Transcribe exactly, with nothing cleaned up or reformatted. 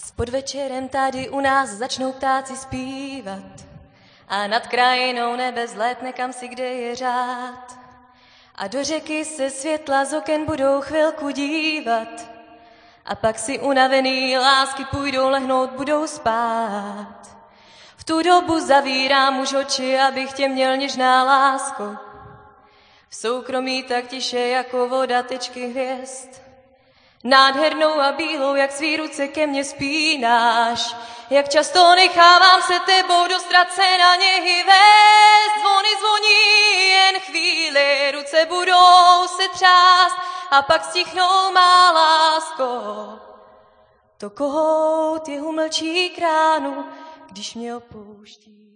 S podvečerem tady u nás začnou ptáci zpívat a nad krajinou nebe zlétne kam si kde je řád. A do řeky se světla z oken budou chvilku dívat a pak si unavený lásky půjdou lehnout, budou spát. V tu dobu zavírám už oči, abych tě měl něžná lásko. V soukromí tak tiše jako voda tečky hvězd. Nádhernou a bílou, jak svý ruce ke mně spínáš. Jak často nechávám se tebou do ztracena něhy vést. Zvony zvoní jen chvíli, ruce budou se třást a pak stichnou, má lásko. To kohout jeho mlčí kránu, když mě opouští.